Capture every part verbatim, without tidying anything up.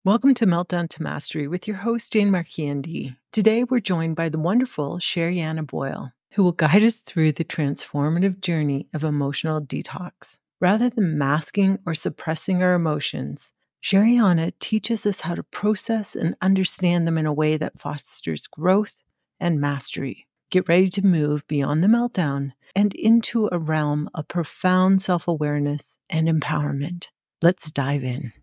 Welcome to Meltdown to Mastery with your host, Jane Marquis. Today, we're joined by the wonderful Sherianna Boyle, who will guide us through the transformative journey of emotional detox. Rather than masking or suppressing our emotions, Sherianna teaches us how to process and understand them in a way that fosters growth and mastery. Get ready to move beyond the meltdown and into a realm of profound self-awareness and empowerment. Let's dive in.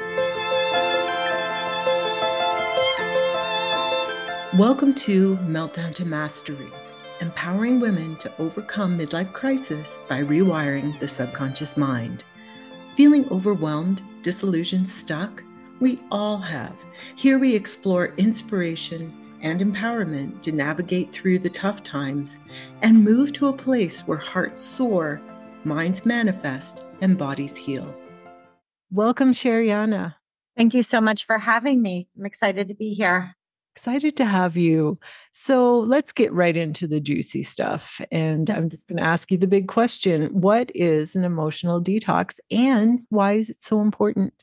Welcome to Meltdown to Mastery, empowering women to overcome midlife crisis by rewiring the subconscious mind. Feeling overwhelmed, disillusioned, stuck? We all have. Here we explore inspiration and empowerment to navigate through the tough times and move to a place where hearts soar, minds manifest, and bodies heal. Welcome, Sherianna. Thank you so much for having me. I'm excited to be here. Excited to have you. So let's get right into the juicy stuff. And I'm just going to ask you the big question. What is an emotional detox and why is it so important?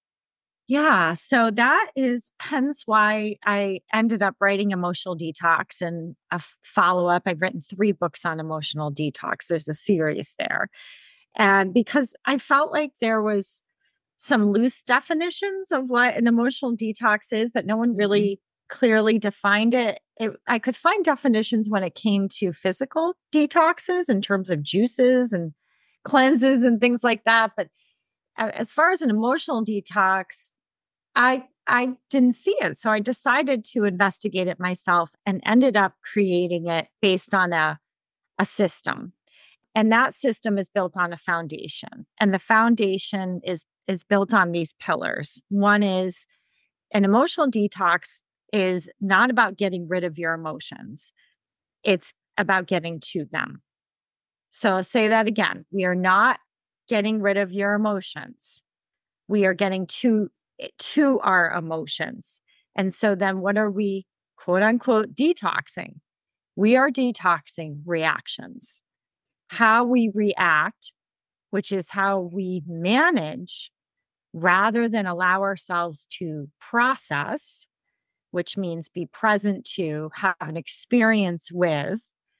Yeah, so that is hence why I ended up writing Emotional Detox and a follow up. I've written three books on emotional detox. There's a series there. And because I felt like there was some loose definitions of what an emotional detox is, but no one really clearly defined it. it. I could find definitions when it came to physical detoxes in terms of juices and cleanses and things like that. But as far as an emotional detox, I I didn't see it. So I decided to investigate it myself and ended up creating it based on a, a system. And that system is built on a foundation. And the foundation is is built on these pillars. One is an emotional detox is not about getting rid of your emotions. It's about getting to them. So I'll say that again. We are not getting rid of your emotions. We are getting to, to our emotions. And so then what are we, quote unquote, detoxing? We are detoxing reactions. How we react, which is how we manage, rather than allow ourselves to process, which means be present to, have an experience with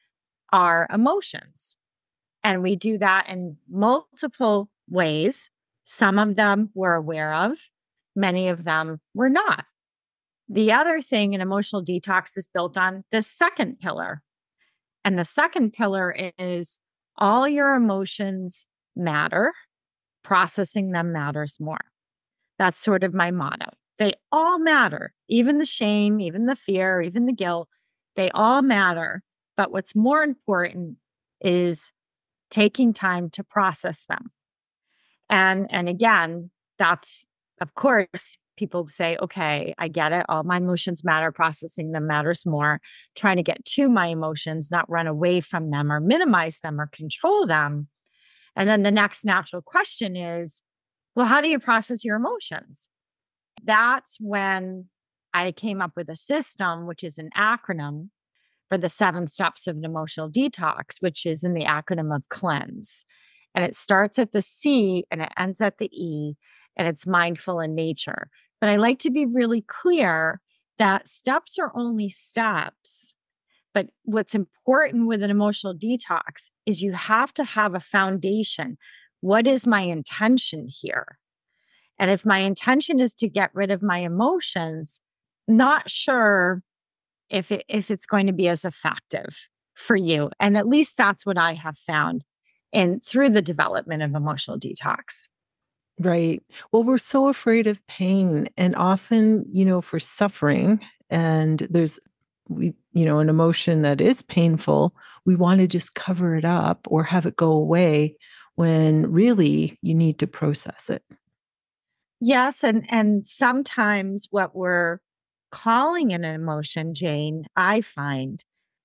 our emotions. And we do that in multiple ways. Some of them we're aware of, many of them we're not. The other thing in emotional detox is built on the second pillar. And the second pillar is all your emotions matter, processing them matters more. That's sort of my motto. They all matter, even the shame, even the fear, even the guilt, they all matter. But what's more important is taking time to process them. And, and again, that's, of course, people say, okay, I get it. All my emotions matter. Processing them matters more. Trying to get to my emotions, not run away from them or minimize them or control them. And then the next natural question is, well, how do you process your emotions? That's when I came up with a system, which is an acronym for the seven steps of an emotional detox, which is in the acronym of CLEANSE. And it starts at the C and it ends at the E, and it's mindful in nature. But I like to be really clear that steps are only steps. But what's important with an emotional detox is you have to have a foundation. What is my intention here? And if my intention is to get rid of my emotions, not sure if it, if it's going to be as effective for you. And at least that's what I have found in through the development of emotional detox. Right. Well, we're so afraid of pain and often, you know, for suffering, and there's we, you know, an emotion that is painful, we want to just cover it up or have it go away when really you need to process it. Yes, and and sometimes what we're calling an emotion, Jane, I find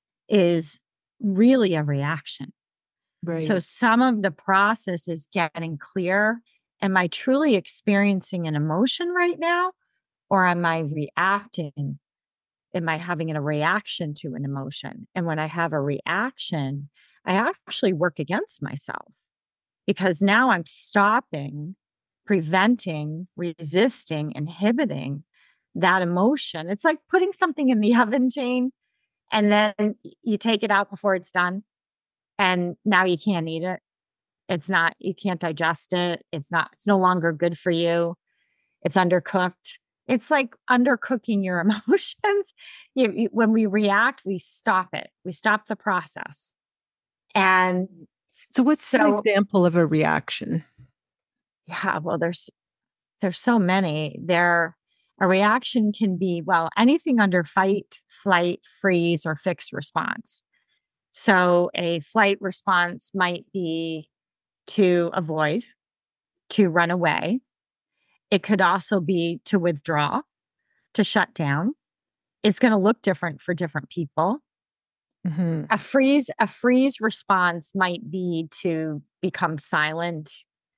is really a reaction. So Right. some of the process is getting clear. Am I truly experiencing an emotion right now? Or am I reacting? Am I having a reaction to an emotion? And when I have a reaction, I actually work against myself because now I'm stopping preventing, resisting, inhibiting that emotion. It's like putting something in the oven, Jane, and then you take it out before it's done. And now you can't eat it. It's not, you can't digest it. It's not, it's no longer good for you. It's undercooked. It's like undercooking your emotions. You, you, when we react, we stop it. We stop the process. And so what's so, an example of a reaction? Yeah, well, there's there's so many. There, a reaction can be, well, anything under fight, flight, freeze, or fixed response. So a flight response might be to avoid, to run away. It could also be to withdraw, to shut down. It's going to look different for different people. Mm-hmm. A freeze, a freeze response might be to become silent,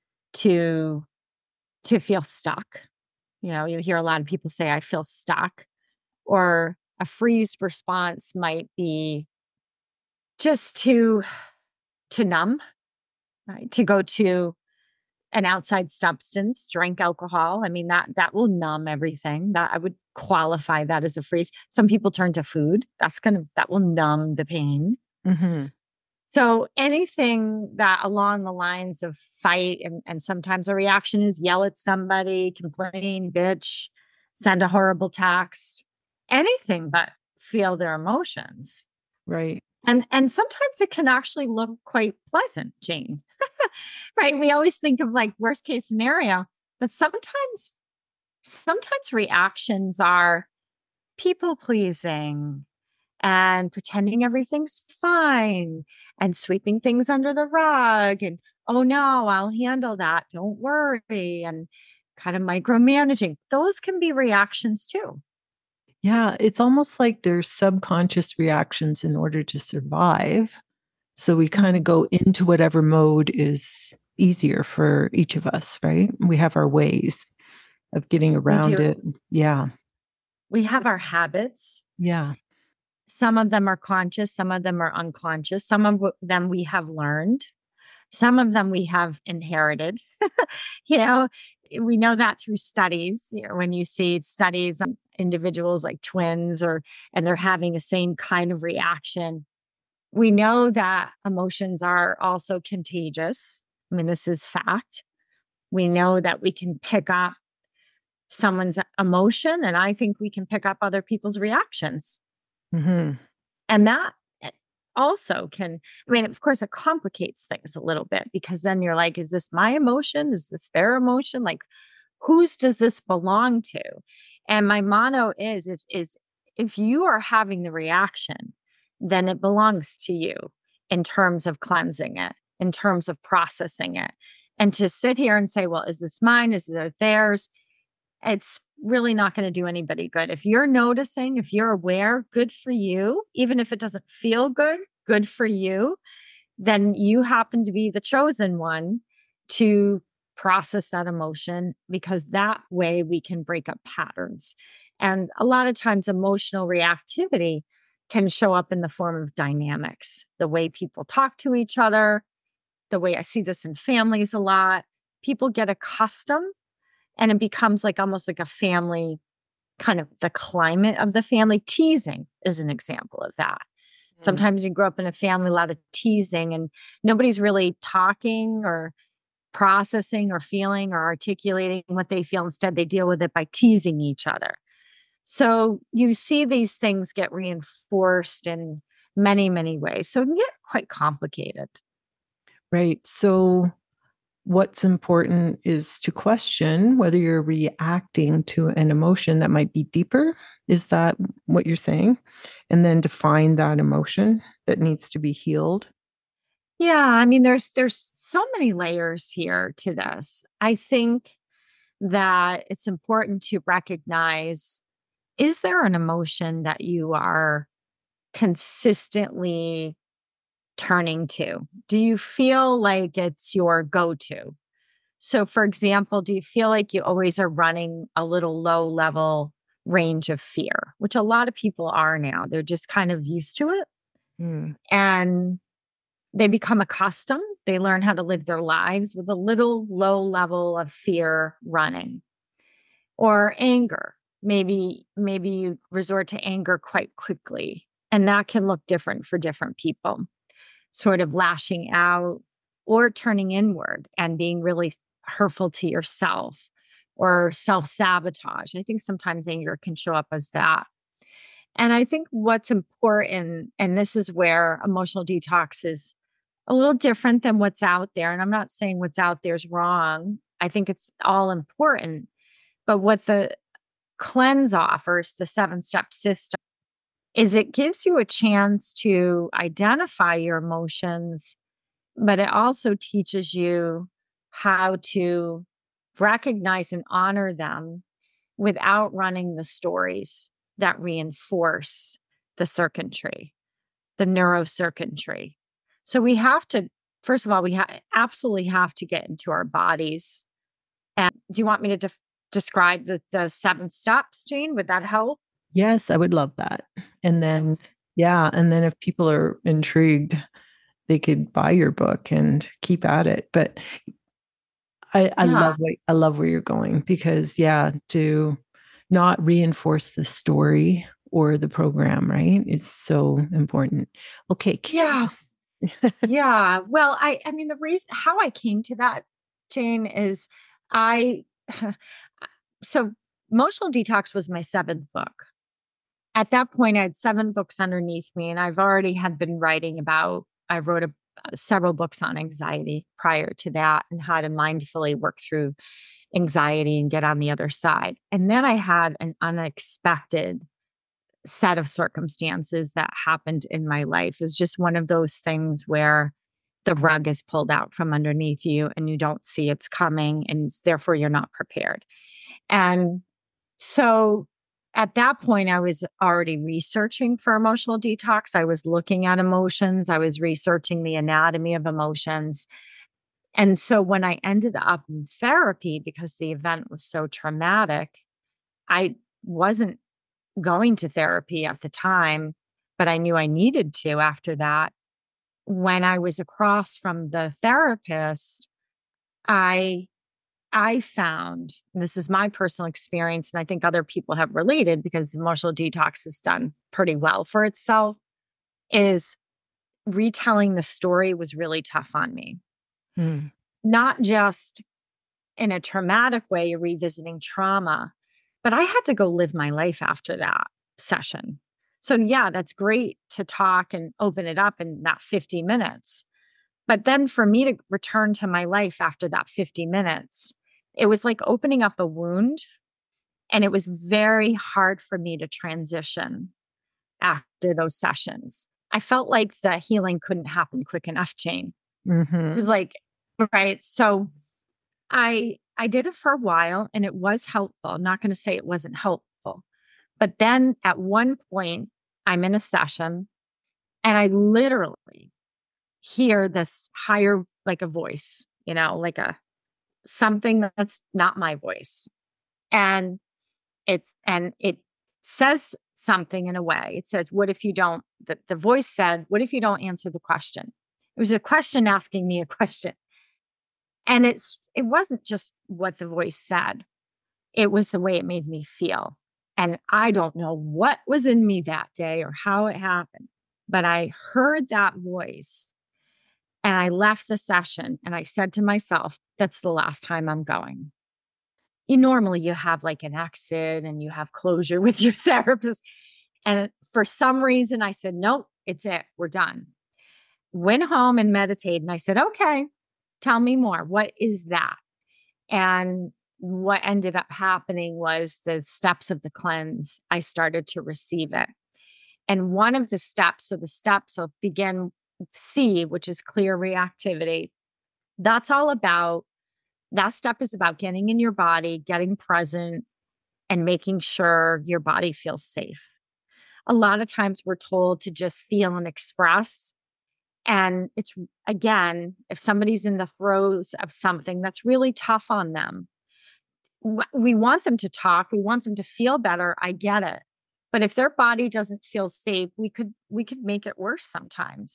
to to feel stuck. You know, you hear a lot of people say, I feel stuck. Or a freeze response might be just to to numb, right? To go to an outside substance, drink alcohol. I mean, that that will numb everything. That I would qualify that as a freeze. Some people turn to food. That's gonna that will numb the pain. Mm-hmm. So anything that along the lines of fight, and, and sometimes a reaction is yell at somebody, complain, bitch, send a horrible text, anything but feel their emotions. Right. And and sometimes it can actually look quite pleasant, Jane. Right? We always think of like worst case scenario, but sometimes sometimes reactions are people pleasing and pretending everything's fine and sweeping things under the rug and, oh no, I'll handle that. Don't worry. And kind of micromanaging. Those can be reactions too. Yeah, it's almost like there's subconscious reactions in order to survive. So we kind of go into whatever mode is easier for each of us, right? We have our ways of getting around it. Yeah. We have our habits. Yeah. Some of them are conscious, some of them are unconscious, some of them we have learned, some of them we have inherited. You know, we know that through studies. You know, when you see studies on individuals like twins or and they're having the same kind of reaction, we know that emotions are also contagious. I mean, this is fact. We know that we can pick up someone's emotion, and I think we can pick up other people's reactions. Mm-hmm. And that also can, I mean, of course, it complicates things a little bit because then you're like, is this my emotion? Is this their emotion? Like, whose does this belong to? And my motto is, is, is if you are having the reaction, then it belongs to you in terms of cleansing it, in terms of processing it. And to sit here and say, well, is this mine? Is it theirs? It's really not going to do anybody good. If you're noticing, if you're aware, good for you. Even if it doesn't feel good, good for you. Then you happen to be the chosen one to process that emotion, because that way we can break up patterns. And a lot of times emotional reactivity can show up in the form of dynamics, the way people talk to each other, the way I see this in families a lot. People get accustomed and it becomes like almost like a family, kind of the climate of the family. Teasing is an example of that. Mm-hmm. Sometimes you grow up in a family, a lot of teasing, and nobody's really talking or processing or feeling or articulating what they feel. Instead, they deal with it by teasing each other. So you see these things get reinforced in many, many ways. So it can get quite complicated. Right. So what's important is to question whether you're reacting to an emotion that might be deeper. Is that what you're saying? And then define that emotion that needs to be healed. Yeah, I mean, there's there's so many layers here to this. I think that it's important to recognize, is there an emotion that you are consistently turning to? Do you feel like it's your go-to? So, for example, do you feel like you always are running a little low level range of fear, which a lot of people are now? They're just kind of used to it. Mm. And They become accustomed. They learn how to live their lives with a little low level of fear running. Or anger. Maybe, maybe you resort to anger quite quickly. And that can look different for different people. Sort of lashing out or turning inward and being really hurtful to yourself or self-sabotage. I think sometimes anger can show up as that. And I think what's important, and this is where emotional detox is a little different than what's out there. And I'm not saying what's out there is wrong. I think it's all important. But what the cleanse offers, the seven step system, is it gives you a chance to identify your emotions, but it also teaches you how to recognize and honor them without running the stories that reinforce the circuitry, the neurocircuitry. So we have to, first of all, we ha- absolutely have to get into our bodies. And do you want me to def- describe the, the seven steps, Jane? Would that help? Yes, I would love that. And then, yeah. And then if people are intrigued, they could buy your book and keep at it. But I, I Yeah. love what I love where you're going because yeah, to not reinforce the story or the program, right? Is so important. Okay. Yes. Yeah. Well, I I mean the reason how I came to that, Jane, is I so Emotional Detox was my seventh book. At that point, I had seven books underneath me, and I've already had been writing about. I wrote a, several books on anxiety prior to that, and how to mindfully work through anxiety and get on the other side. And then I had an unexpected set of circumstances that happened in my life. It was just one of those things where the rug is pulled out from underneath you and you don't see it's coming, and therefore you're not prepared. And so at that point, I was already researching for emotional detox. I was looking at emotions, I was researching the anatomy of emotions. And so when I ended up in therapy, because the event was so traumatic, I wasn't going to therapy at the time, but I knew I needed to after that. When I was across from the therapist, I I found, and this is my personal experience, and I think other people have related because emotional detox has done pretty well for itself, is retelling the story was really tough on me. Mm. Not just in a traumatic way, revisiting trauma, but I had to go live my life after that session. So, yeah, that's great to talk and open it up in that fifty minutes. But then for me to return to my life after that fifty minutes, it was like opening up a wound. And it was very hard for me to transition after those sessions. I felt like the healing couldn't happen quick enough, Jane. It Mm-hmm. was like, right. So I I did it for a while and it was helpful. I'm not going to say it wasn't helpful. But then at one point, I'm in a session and I literally hear this higher, like a voice, you know, like a something that's not my voice. And it and it says something in a way. It says, what if you don't, the, the voice said, what if you don't answer the question? It was a question asking me a question. And it's it wasn't just what the voice said. It was the way it made me feel. And I don't know what was in me that day or how it happened, but I heard that voice and I left the session and I said to myself, that's the last time I'm going. You normally you have like an exit and you have closure with your therapist. And for some reason I said, nope, it's it. We're done. Went home and meditated and I said, okay, tell me more. What is that? And what ended up happening was the steps of the cleanse. I started to receive it. And one of the steps, so the steps of begin C, which is clear reactivity, that's all about, that step is about getting in your body, getting present, and making sure your body feels safe. A lot of times we're told to just feel and express. And it's, again, if somebody's in the throes of something that's really tough on them, we want them to talk, we want them to feel better. I get it. But if their body doesn't feel safe, we could we could make it worse sometimes.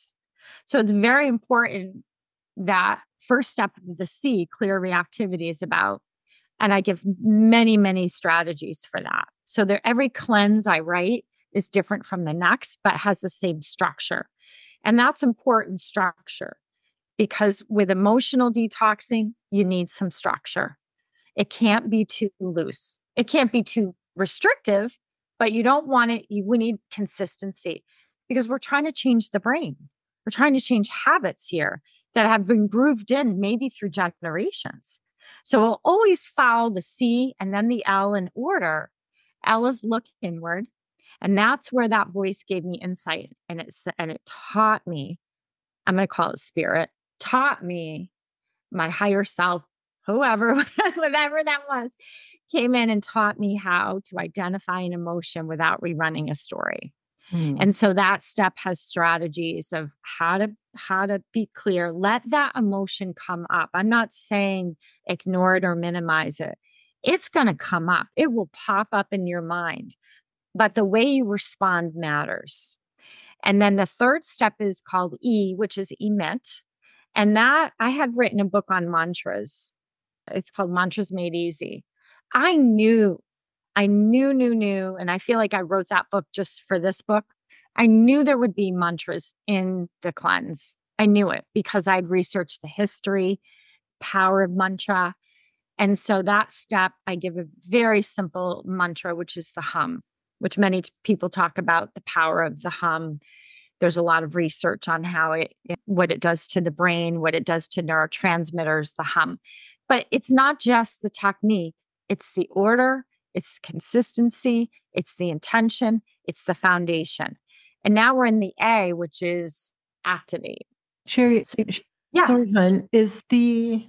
So it's very important that first step of the C, clear reactivity, is about, and I give many, many strategies for that. So there, every cleanse I write is different from the next, but has the same structure. And that's important structure because with emotional detoxing, you need some structure. It can't be too loose. It can't be too restrictive, but you don't want it. You, we need consistency because we're trying to change the brain. We're trying to change habits here that have been grooved in maybe through generations. So we'll always follow the C and then the L in order. L is look inward. And that's where that voice gave me insight. And it, and it taught me, I'm going to call it spirit, taught me my higher self, whoever, whatever that was, came in and taught me how to identify an emotion without rerunning a story. Mm. And so that step has strategies of how to how to be clear. Let that emotion come up. I'm not saying ignore it or minimize it. It's going to come up. It will pop up in your mind. But the way you respond matters. And then the third step is called E, which is emit. And that I had written a book on mantras. It's called Mantras Made Easy. I knew, I knew, knew, knew, and I feel like I wrote that book just for this book. I knew there would be mantras in the cleanse. I knew it because I'd researched the history, power of mantra. And so that step, I give a very simple mantra, which is the hum, which many t- people talk about the power of the hum. There's a lot of research on how it, it, what it does to the brain, what it does to neurotransmitters, the hum. But it's not just the technique. It's the order, it's the consistency, it's the intention, it's the foundation. And now we're in the A, which is activate. Sherry, so, yes. Sorry, hon, is the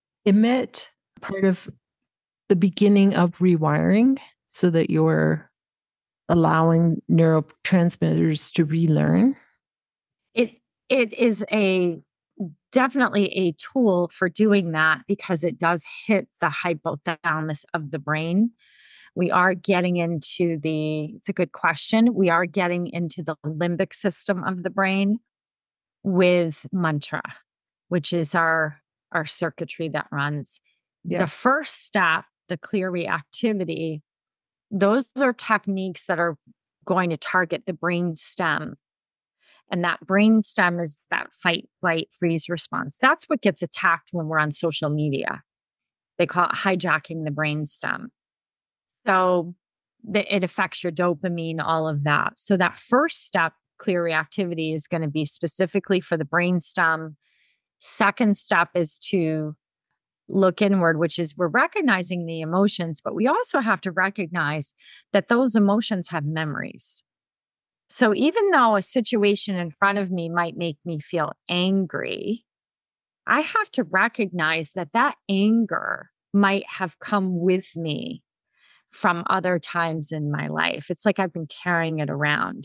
emit part of the beginning of rewiring so that you're allowing neurotransmitters to relearn? It it is a definitely a tool for doing that because it does hit the hypothalamus of the brain. We are getting into the, it's a good question. We are getting into the limbic system of the brain with mantra, which is our, our circuitry that runs. Yeah. The first step, the clear reactivity, those are techniques that are going to target the brain stem. And that brain stem is that fight, flight, freeze response. That's what gets attacked when we're on social media. They call it hijacking the brain stem. So the, it affects your dopamine, all of that. So that first step, clear reactivity, is going to be specifically for the brain stem. Second step is to look inward, which is we're recognizing the emotions, but we also have to recognize that those emotions have memories. So even though a situation in front of me might make me feel angry, I have to recognize that that anger might have come with me from other times in my life. It's like I've been carrying it around.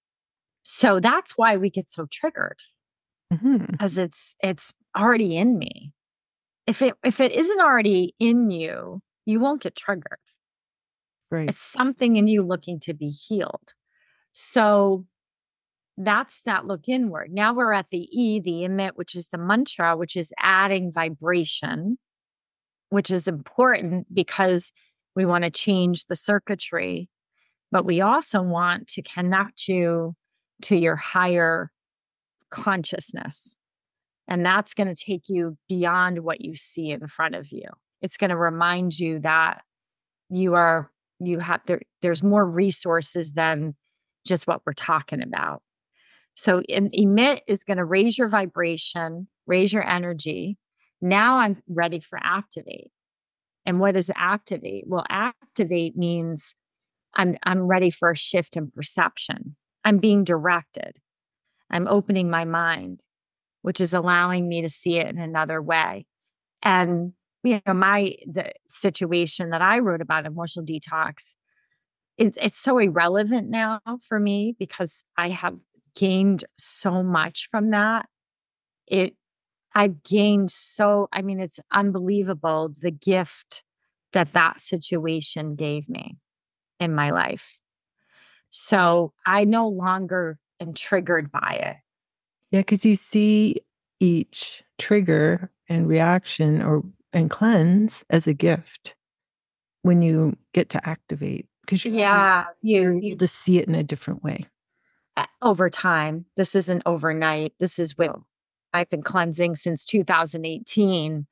So that's why we get so triggered, mm-hmm. because it's it's already in me. If it if it isn't already in you, you won't get triggered. Right. It's something in you looking to be healed. So that's that look inward. Now we're at the E, the emit, which is the mantra, which is adding vibration, which is important because we want to change the circuitry, but we also want to connect you to your higher consciousness. And that's going to take you beyond what you see in front of you. It's going to remind you that you are, you have, there, there's more resources than just what we're talking about. So in, emit is going to raise your vibration, raise your energy. Now I'm ready for activate. And what is activate? Well, activate means I'm I'm ready for a shift in perception. I'm being directed. I'm opening my mind, which is allowing me to see it in another way. And you know, my the situation that I wrote about emotional detox, it's it's so irrelevant now for me because I have gained so much from that. It I've gained so, I mean, it's unbelievable the gift that that situation gave me in my life. So I no longer am triggered by it. Yeah, because you see each trigger and reaction or and cleanse as a gift when you get to activate, because you're, Yeah, you're you, able you to see it in a different way. uh, over time. This isn't overnight. This is what I've been cleansing since two thousand eighteen,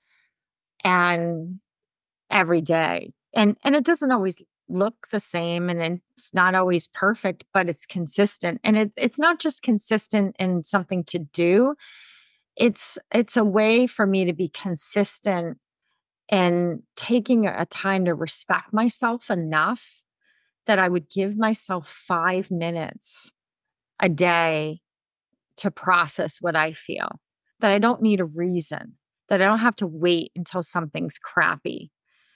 and every day. And and it doesn't always look the same, and then it's not always perfect, but it's consistent. And it, it's not just consistent in something to do. It's it's a way for me to be consistent and taking a time to respect myself enough that I would give myself five minutes a day to process what I feel, that I don't need a reason, that I don't have to wait until something's crappy.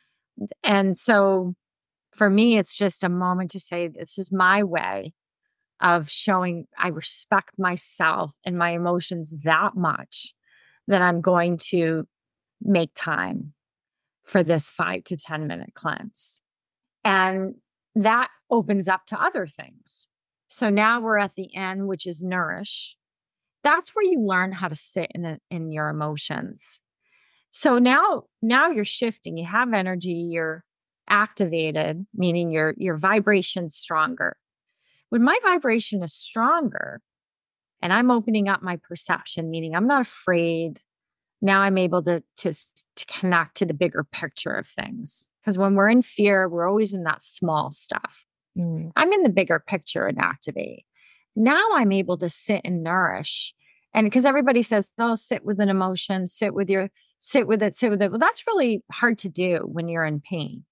And so for me, it's just a moment to say, this is my way of showing I respect myself and my emotions that much that I'm going to make time for this five to ten minute cleanse. And that opens up to other things. So now we're at the end, which is nourish. That's where you learn how to sit in, a, in your emotions. So now, now you're shifting. You have energy. You're activated, meaning your your vibration's stronger. When my vibration is stronger, and I'm opening up my perception, meaning I'm not afraid. Now I'm able to to, to connect to the bigger picture of things. Because when we're in fear, we're always in that small stuff. Mm. I'm in the bigger picture and activate. Now I'm able to sit and nourish. And because everybody says, oh, sit with an emotion, sit with your, sit with it, sit with it. Well, that's really hard to do when you're in pain.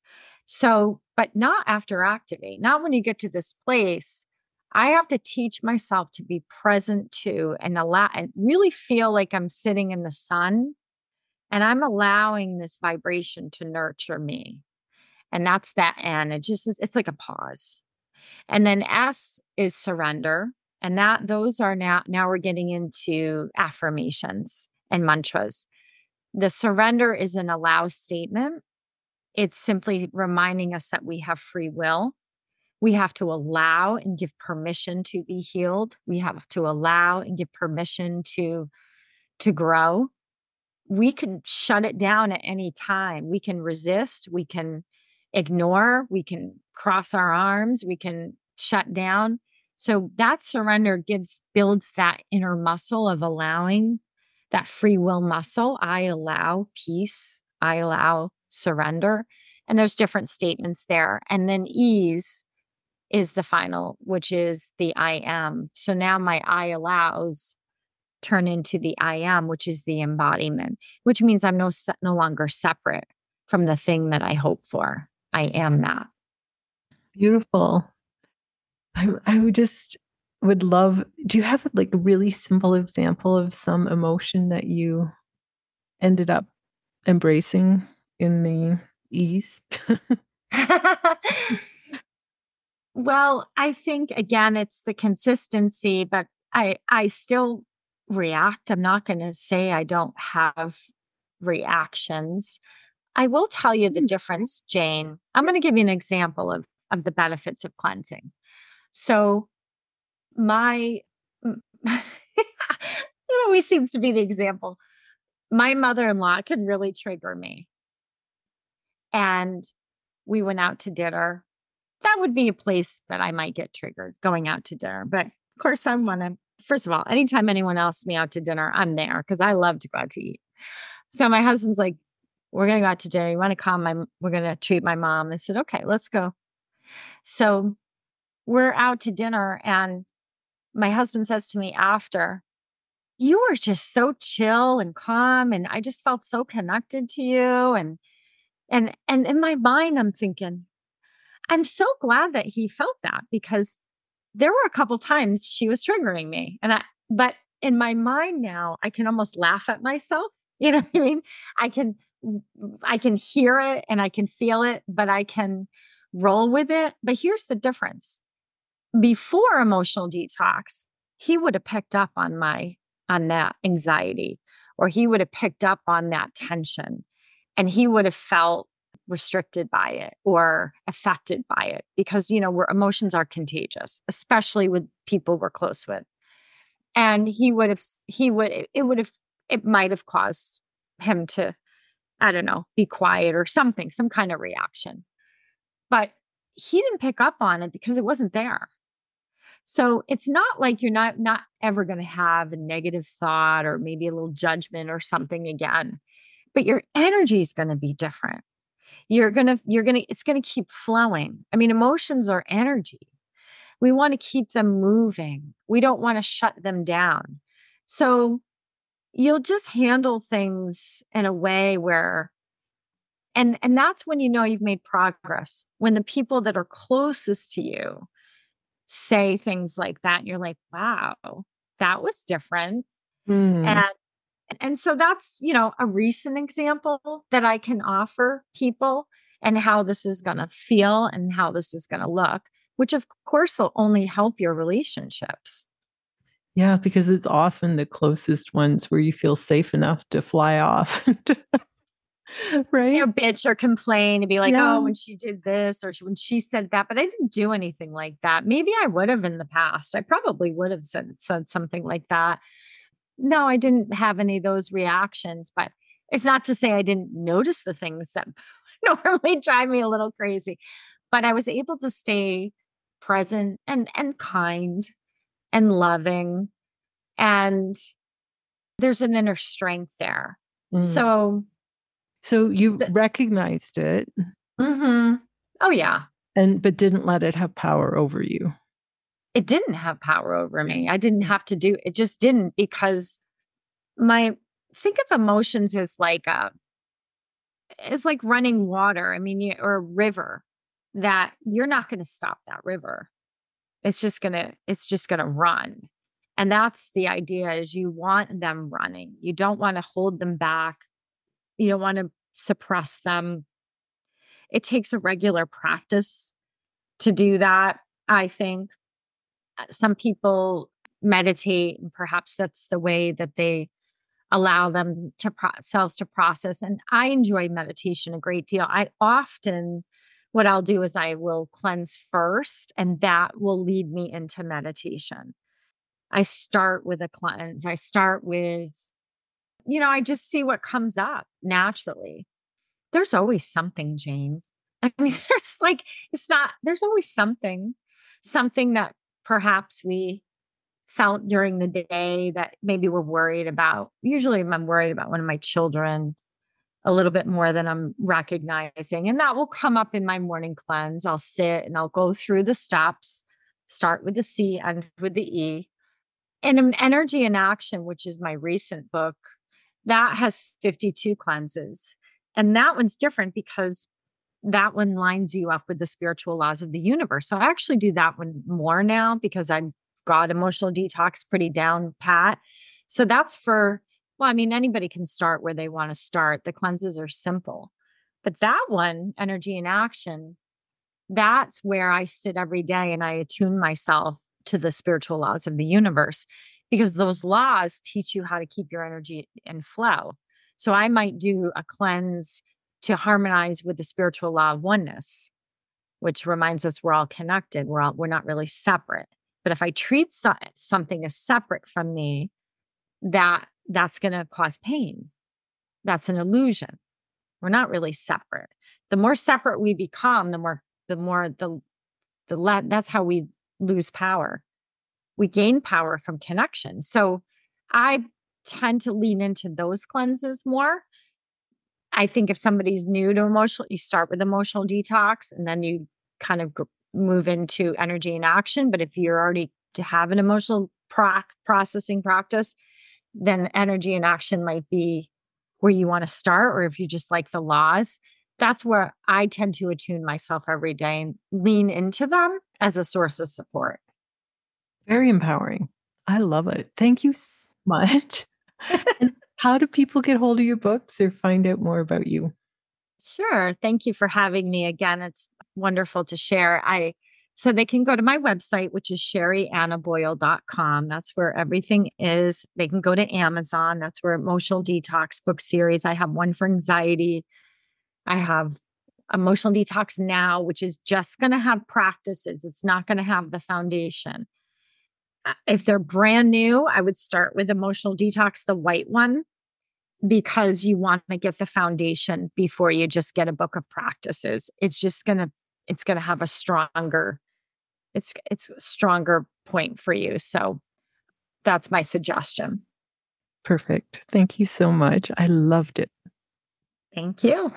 So, but not after activate, not when you get to this place. I have to teach myself to be present to and allow and really feel like I'm sitting in the sun and I'm allowing this vibration to nurture me. And that's that N. It just is, it's like a pause. And then S is surrender. And that those are now, now we're getting into affirmations and mantras. The surrender is an allow statement. It's simply reminding us that we have free will. We have to allow and give permission to be healed. We have to allow and give permission to, to grow. We can shut it down at any time. We can resist. We can ignore. We can cross our arms. We can shut down. So that surrender gives, builds that inner muscle of allowing, that free will muscle. I allow peace. I allow surrender. And there's different statements there. And then ease is the final, which is the I am. So now my I allows turn into the I am, which is the embodiment, which means I'm no, no longer separate from the thing that I hope for. I am that. Beautiful. I, I would just would love, do you have like a really simple example of some emotion that you ended up embracing in the ease? Well, I think again, it's the consistency, but I, I still react. I'm not going to say I don't have reactions. I will tell you the difference, Jane. I'm going to give you an example of, of the benefits of cleansing. So my, it always seems to be the example. My mother-in-law can really trigger me. And we went out to dinner. That would be a place that I might get triggered, going out to dinner. But of course, I want to, first of all, anytime anyone asks me out to dinner, I'm there because I love to go out to eat. So my husband's like, we're going to go out to dinner. You want to come? My, we're going to treat my mom. I said, okay, let's go. So we're out to dinner. And my husband says to me after, you were just so chill and calm. And I just felt so connected to you. And, and, and in my mind, I'm thinking, I'm so glad that he felt that because there were a couple times she was triggering me. And I, but in my mind now, I can almost laugh at myself. You know what I mean? I can, I can hear it and I can feel it, but I can roll with it. But here's the difference. Before emotional detox, he would have picked up on my, on that anxiety, or he would have picked up on that tension, and he would have felt restricted by it or affected by it because, you know, where emotions are contagious, especially with people we're close with. And he would have, he would, it would have, it might have caused him to, I don't know, be quiet or something, some kind of reaction. But he didn't pick up on it because it wasn't there. So it's not like you're not not ever going to have a negative thought or maybe a little judgment or something again, but your energy is going to be different. You're going to you're going to it's going to keep flowing. I mean, emotions are energy. We want to keep them moving. We don't want to shut them down. So you'll just handle things in a way where and and that's when you know you've made progress. When the people that are closest to you say things like that, and you're like, wow, that was different. Mm. And and so that's, you know, a recent example that I can offer people and how this is going to feel and how this is going to look, which of course will only help your relationships. Yeah, because it's often the closest ones where you feel safe enough to fly off. Right? You know, bitch or complain and be like, Yeah. oh, when she did this or she, when she said that, but I didn't do anything like that. Maybe I would have in the past. I probably would have said, said something like that. No, I didn't have any of those reactions, but it's not to say I didn't notice the things that normally drive me a little crazy, but I was able to stay present and, and kind and loving. And there's an inner strength there. Mm. So, So you th- recognized it mhm. Oh yeah, and but didn't let it have power over you. it didn't have power over me. I didn't have to do it. Just didn't because my think of emotions as like a it's like running water. I mean, you, or a river that you're not going to stop that river. It's just going to, it's just going to run. And that's the idea is you want them running. You don't want to hold them back. You don't want to suppress them. It takes a regular practice to do that. I think Uh, some people meditate and perhaps that's the way that they allow them to themselves to process. And I enjoy meditation a great deal. I often, what I'll do is I will cleanse first, and that will lead me into meditation. I start with a cleanse. I start with, you know, I just see what comes up naturally. There's always something, Jane. I mean, there's like, it's not, there's always something, something that perhaps we felt during the day that maybe we're worried about. Usually I'm worried about one of my children a little bit more than I'm recognizing. And that will come up in my morning cleanse. I'll sit and I'll go through the steps, start with the C, end with the E. And in Energy in Action, which is my recent book, that has fifty-two cleanses. And that one's different because that one lines you up with the spiritual laws of the universe. So I actually do that one more now because I've got emotional detox pretty down pat. So that's for, well, I mean, anybody can start where they want to start. The cleanses are simple. But that one, Energy in Action, that's where I sit every day and I attune myself to the spiritual laws of the universe because those laws teach you how to keep your energy in flow. So I might do a cleanse to harmonize with the spiritual law of oneness, which reminds us we're all connected. We're all, we're not really separate. But if I treat so- something as separate from me, that that's going to cause pain. That's an illusion. We're not really separate. The more separate we become, the more the more the the le- that's how we lose power. We gain power from connection. So I tend to lean into those cleanses more. I think if somebody's new to emotional, you start with emotional detox and then you kind of move into Energy in Action. But if you're already to have an emotional pro- processing practice, then Energy in Action might be where you want to start. Or if you just like the laws, that's where I tend to attune myself every day and lean into them as a source of support. Very empowering. I love it. Thank you so much. And how do people get hold of your books or find out more about you? Sure. Thank you for having me again. It's wonderful to share. I so they can go to my website, which is sherry anna boyle dot com. That's where everything is. They can go to Amazon. That's where Emotional Detox book series. I have one for anxiety. I have Emotional Detox Now, which is just going to have practices. It's not going to have the foundation. If they're brand new, I would start with Emotional Detox, the white one, because you want to get the foundation before you just get a book of practices. It's just going to, it's going to have a stronger, it's, it's a stronger point for you. So that's my suggestion. Perfect. Thank you so much. I loved it. Thank you.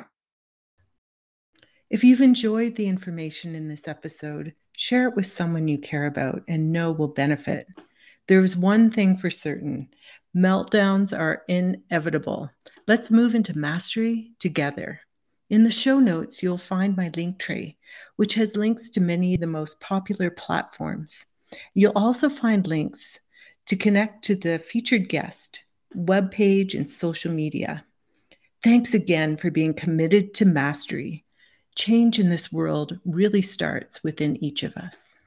If you've enjoyed the information in this episode, share it with someone you care about and know will benefit. There is one thing for certain: meltdowns are inevitable. Let's move into mastery together. In the show notes, you'll find my link tree, which has links to many of the most popular platforms. You'll also find links to connect to the featured guest, webpage, and social media. Thanks again for being committed to mastery. Change in this world really starts within each of us.